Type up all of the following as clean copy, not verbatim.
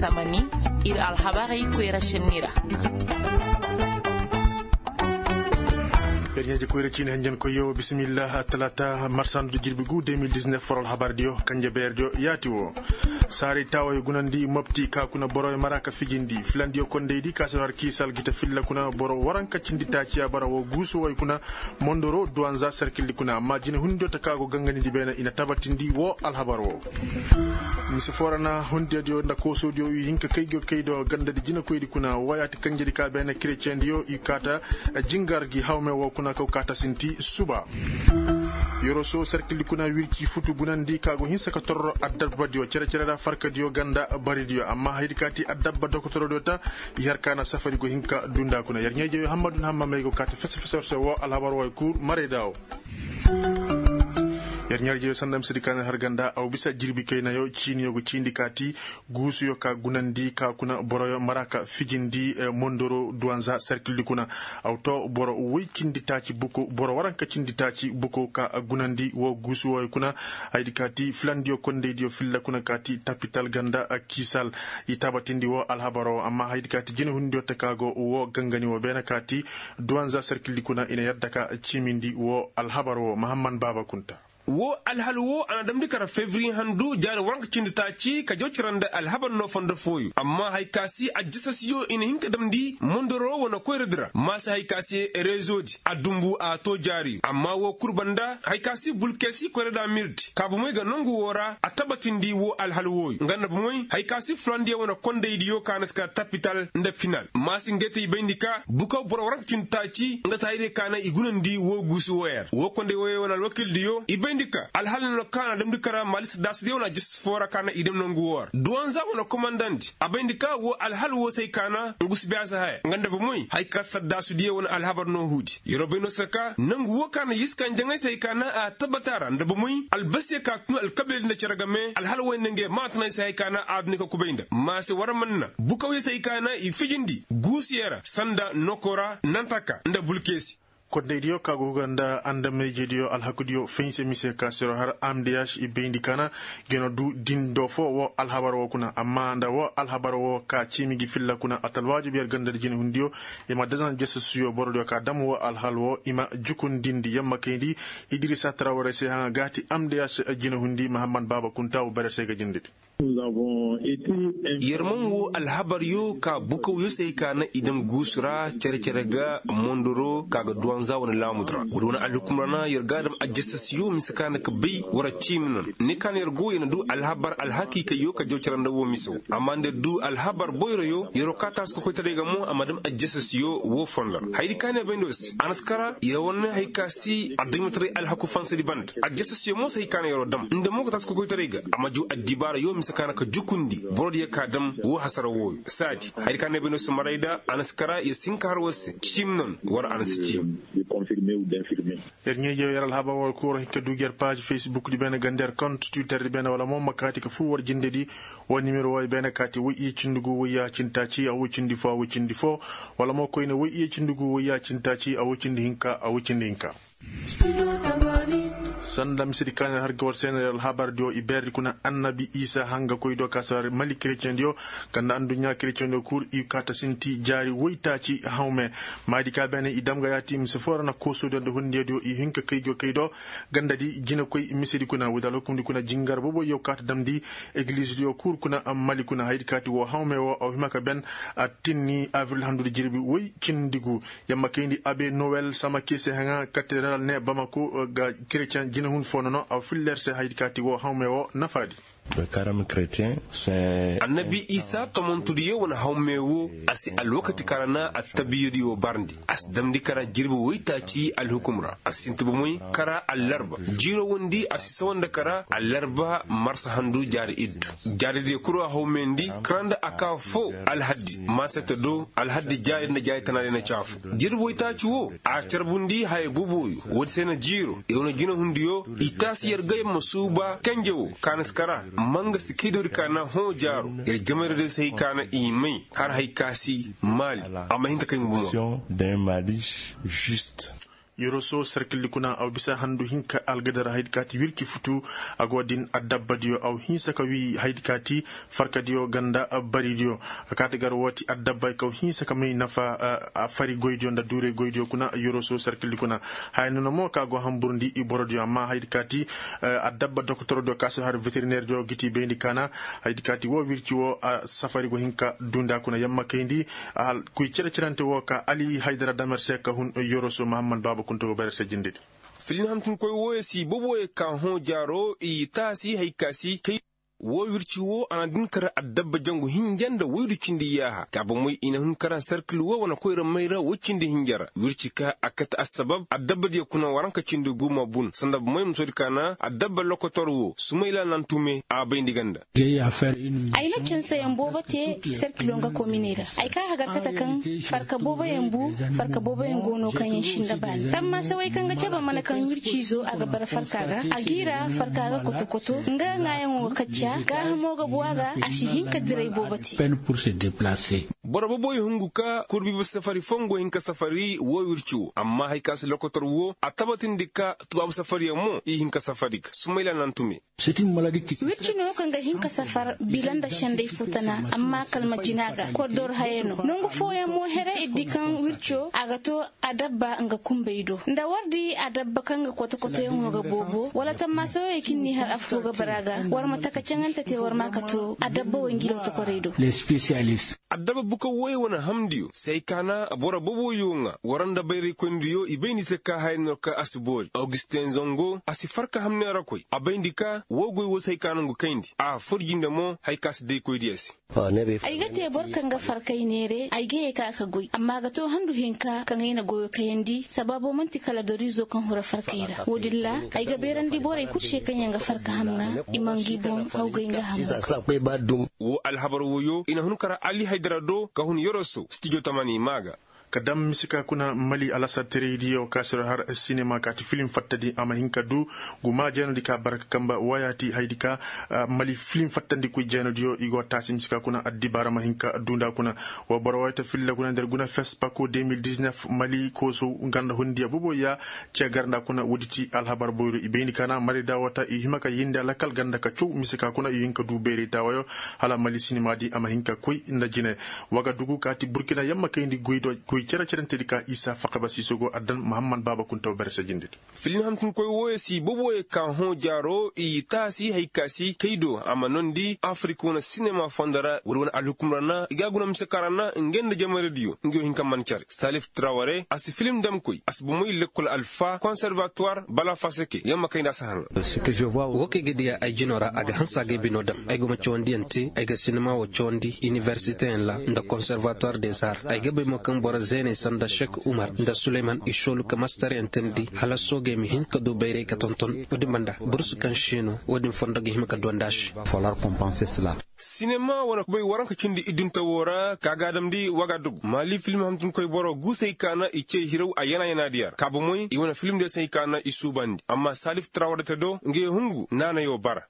tamani ir alhabari kwera shenira Berniaje ko rekine hanjen ko yo bismillah talata marsandu jirbigu 2019 foral habardio kanje berdio yatiwo sari tawa gunandi mopti ka kuna boro maraka fijindi flandio kondeydi kasar kisal gita filla kuna boro waranka cindita ci bara wo gusu way kuna mondoro douanza cercle kuna majine hundo takago gangani di bena ina tabatindi wo alhabaro misi forana hunde dio nda ko sodio yinka kaydo ganda di jina koydi kuna wayati kanjedi ka bena chrétien dio ikata jingar gi hawme wo kuna ko kata sinti suba yoroso cercle kuna wirki futu bunandi kago hinsa ka torro addabba dio cere farka dio ganda bari dio amma haydikati addabba dokotoro dota yarkana safari go hinka dunda kuna yarnyeje hamadun hamma mego kata fese wo alhabar way kur mare daw yarnyarje sandam sidikana harganda aw bisa jirbi kayna yo chiniyo go cindikati gusu yo ka gunandi ka kuna boroyo maraka fijindi mondoro douanza cercle kuna aw to boro wikinditaci buko boro waranka cinditaci buko ka gunandi wo gusu wo kuna haydikati flandio kondedio filla kuna kati tapital ganda kisal itabatindi wo alhabaro amma haydikati jene hundio takago wo gangani wo bena kati douanza cercle kuna ina yaddaka cimindi wo alhabaro Muhammad Baba Kunta wo alhalwo ana damdi kara fevrier handu jare wanka cinditaci ka jawciranda alhaban no fonda foyu amma haykasi ajisasiyo ina hinka damdi mondoro wona koyredira masa haykasi rezoji adumbu a to jari amma wo kurbanda haykasi bulkesi koyreda mirdi kabu moy ga nongu wora atabatindi wo alhalwo ngana bu moy haykasi flandia wona kondeydiyo kanaska tapital nda final masi ngete ibendika buka boro wanka cinditaci nga sayde kana igunandi wo gusu wer wo konde wona lokil diyo indika alhalin no kana dum dikara malis das de wona just fora kana idem no nguwar douanza wona commandant abendika wo alhal wo sai kana ngus biasa hay nganda bu muy hay ka saddasu de wona alhabar no hudi yorobino saka nangu wo kana yiskan jangai sai kana a tabatara nda bu muy albasiya ka kun alkabil na ciragame alhal wo nenge matna sai kana adni ko kubeinda masi waramanna bukawi sai kana ifijindi gusiyera sanda nokora nantaka nda bulkesi kodeydio kago ganda anda mejedio alhakudio fense mise kasero har amdiash ibendikana geno du dindo fo wo alhabar wo kuna amma nda wo alhabar wo ka chimigi filla kuna atalwaji biar ganda jini hundio ima dazan jesusiyo bordo ka dam wo alhalwo ima jukun dindi yamma kendi Idrissa Traoré se ha gati amdiash jini hundi Muhammad Baba Kunta wo berese ga jindit yerman wo alhabar yo ka bukaw yo sai kana idan gusura cere ga mondoro kaga douanza wona lamudra wona alukumrana yergadam ajessasiyo misakana ka bay wara chimnan ne kan yergo yana du alhabar alhaki ka yo ka jawcaranda wo miso amande du alhabar boyro yo yero katas ko koytare mo amadam ajessasiyo wo fondar haydi kane bendos anaskara yewon haykasi adimitri alhaku fansadi band ajessasiyo mo sai kana yero dam inde mo ko tas ko koytare ga amaju adibara yo kana ka jukundi borodi ka dam wo hasara wo sadi haydi kane bendos maraida anaskara ya sinkar wose chimnon war anasci confirmer ou d'infirmer. Dernier yaral haba wal ko hinka duger page Facebook di ben gander compte Twitter di ben wala mom makati ka fu war jinde di wo numéro way ben kati wo yi cindugo wo ya cintaci a wo cindi fo wala mo koyne wo yi cindugo wo ya cintaci a wo cindi hinka a wo cindi hinka sandam sidikana har gawar senegal habar dio iberdi kuna annabi Isa hanga koydo kasar mali chrétien dio kanda andunya chrétien dio kur i kata sinti jari woitaci hawme madi ka bene idam ga yati misfora na koso do hunde dio i hinka kaydo ganda di jina koy misidi kuna wadalo kundi kuna jingar bobo yow kata damdi église dio kur kuna mali kuna haydi kati wo hawme wo o himaka ben atinni avril handu jirbi woy kindigu yamma kendi abe noel sama kese hanga cathédrale ne Bamako ga chrétien jina hun fonono aw fillerse haydikati wo hawme wo nafadi le carême chrétien c'est annabi Isa kamontudiye wona hawmewo asi alwakati karana attabiyudi wo barndi as damdi kara jirbi woitaci alhukumra asintubu moy kara allarba jiro wondi asi sawanda kara allarba marsa handu jari iddu jari de kuro hawmendi kranda aka fo alhaddi masata do alhaddi jari na jari tanade na chafu jirbi woitaci wo a charbundi hay buboyu wodi sena jiro e wona gina hundiyo itasi yergay masuba kanjewo kanaskara manga sikidori kana ho jaro jamare de sai kana imai har haikasi mali amma hinta kan d'un mali juste yoroso circle kuna aw bisa handu hinka algadara haydkati wirki futu agodin addabbadio aw hinsa ka wi haydkati farkadio ganda baridio akati gar woti addabba ka hinsa ka may nafa fari goydio nda dure goydio kuna yoroso circle kuna hayno mo ka go hamburndi iborodio amma haydkati addabba docteur do kaso har vétérinaire do giti bendi kana haydkati wo wirki wo safari go hinka dunda kuna yamma kendi al kuy cirante wo ka ali haydara damar seka hun yoroso Muhammad Baba kunto bare se jindid filin hamtun koy woyesi boboye kan ho jaro i tasi haykasi kay wo wirci wo anadin kara addabba jangu hinjanda wircindi yaha kaba moy ina hun karan circle wo wana koyra mayra wocindi hinjara wirci ka akata asbab addabba de kuna waranka cindi guma bun sandab moy musodi kana addabba lokotorwo sumayla nantume a bayndi ganda ayna censa yambo bate circle nga kominira ay ka haga kata kan farka boba yambu farka boba yangono kan yashinda ban tamma sawai kan ga caba mana kan wirci zo aga bar farka ga agira farka ga kotokoto nga ngayan wakacca ga moga buaga ashihin ka direi bobati peine pour se déplacer borabo boy hunguka kurbi be safari fongo hinka safari wo wirchu amma haykas lokotor wo atabatin dikka tubabu safari mo i hinka safari sumayla nantume c'est une maladie qui wirchu no kan ga hinka safar bilanda shande futana amma kalma jinaga kodor hayeno nongo foya mo here iddikan wircho agato adabba nga kumbeido nda wardi adabba kanga koto yongo bobo wala tamma so yakinni har afuga baraga war mataka nganta te war makato adabba wangilo to koredo les spécialistes adaba buka woy wana hamdiyo sai kana bora bobo yonga waranda bayri kondiyo ibeni seka hayno ka asbol Augustin Zongo asifarka hamne rakoy abendika wogoy wo sai kana ngo kandi a forjinde mo haykas de koydiyasi ay gate borkan ga farkay nere ay ge ka goy amma ga to handu hinka kan ina goyo kayandi sababo manti kala dorizo kan hura farkayra wodilla ay ga berandi boray kutshe kan yanga farka hamna imangi bon hawgaynga hamna wo alhabar woyo ina hunkara ali haydarado ka hun yoroso studio tamani maga kadam misika kuna mali alasa radio kasir har cinema kati film fattadi ama hinka du guma jenodi ka baraka kamba wayati haydika mali film fattandi ku jenodi yo igo tasi misika kuna addi barama hinka dunda kuna wa borwayta filla kuna der guna fespaco 2019 mali koso nganda hondiya bobo ya ci garda kuna wuditi alhabar boyro ibeni kana mari dawata i himaka yinde lakal ganda ka cu misika kuna hinka du beri tawayo hala mali cinema di ama hinka kuy ndajine waga dugu kati burkina yamma kayndi goydo kera tedika isa faqaba sisogo adan Muhammad Baba kunto berse jindit filin hamtun koy woyesi boboye kan ho jaro i tasi haykasi kaydo amanondi afrikona cinema fondara wurwana alukumrana igaguna msekarana ngende jamaradio ngio hinka manchar Salif Traoré asi film dam koy asbumoy lekol alpha conservatoire bala faseke yamma kayna sahan ce que je vois woke gedia ay jinora aga hansa ge binodam ay goma chondi enti ay ga cinema wo chondi université en la nda conservatoire des arts ay gabe mo kan bora zene sanda Sheikh Umar nda Suleiman isholu ka master entendi hala soge mi hin ka do bayre ka tonton odi manda bursu kan shino odi fonda ge himka dondash falloir compenser cela cinema wana boy waranka kindi idinta wora kagadam di wagadug mali film hamtun koy boro gusay kana ice hiraw ayana yana diyar kabo moy i wana film de say kana isubandi amma Salif Traoré tedo nge hungu nana yo bara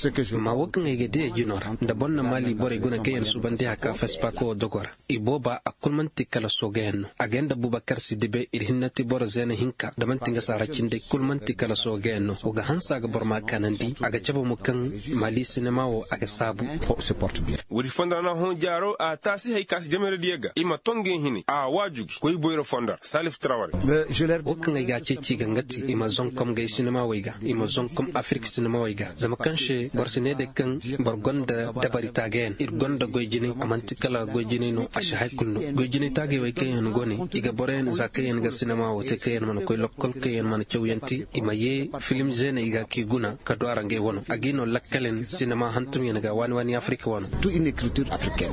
ma wakan ege de jinora da bonna mali bore guna kayan subandi haka fespaco dogora iboba akulmanti kala sogen agenda Bubakar Sidibe irhinnati bor zena hinka da mantinga saracinde kulmanti kala sogen uga hansa ga borma kanandi aga jabo mukan mali cinema wo aga sabu se porte bien wuri fonda na hon jaro a tasi haykas jamere diega ima tonge hini a wajugi koy boyro fonda Salif Traoré wakan ege ci gangati ima zonkom ga cinema wiga ima zonkom Afrique cinema wiga zama kanche borsine de kan borgonda dabari tagen irgonda goyjini amantikala goyjini no ashahay kulno goyjini tage way kayen goni iga boren zakayen ga cinema wote kayen man koy lokkol kayen man chawyanti imaye film zene iga ki guna kadwara nge wono agino lakkalen cinema hantum yenga wani Afrique wono tout une écriture africaine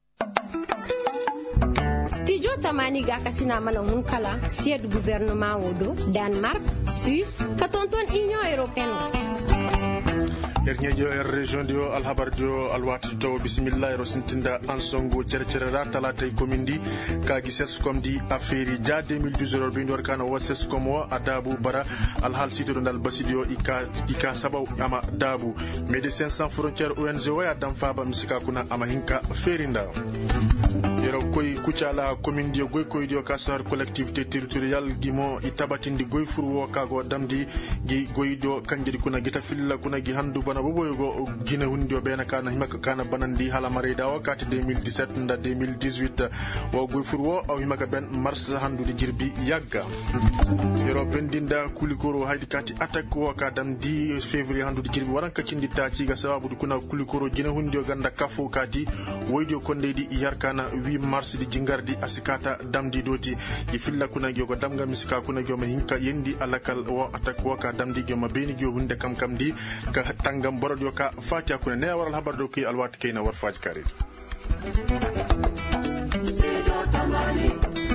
studio tamani ga kasina mana hunkala sied gouvernement wodo Danemark Suisse katonton Union Européenne Ernyejo région dio alhabar dio alwati to bismillah rosintinda ansongo cercerera talata komindi kagi seskom di affaire ja 2012 be ndor kana waseskom wa adabu bara alhal sito dal basidio ika sabaw ama dabu Médecins Sans Frontières ONG wa dam faba misika kuna ama hinka ferinda yero koy kucala commune dio goy koy dio kasar collectivité territoriale gimo itabatindi goy furwo kago damdi gi goy do kanjedi kuna gita filla kuna gi handu bana boboygo gina hundio bena kana himaka kana banandi hala mareda wakati 2017 nda 2018 wo goy furwo aw himaka ben mars handu di jirbi yagga yero bendinda kulikoro haydi kati attaque waka damdi février handu di jirbi waranka cindi taci ga sababu kuna kulikoro gina hundio ganda kafo kati woydio kondedi yarkana 8 mars di jingardi asikata damdi doti di filla kuna gyogo damga misika kuna gyoma hinka yendi alakal wa attaque waka damdi gyoma beni gyo hunde kam di ka tangam borod ka fatia kuna ne waral habar do ki alwat kayna war faaj kare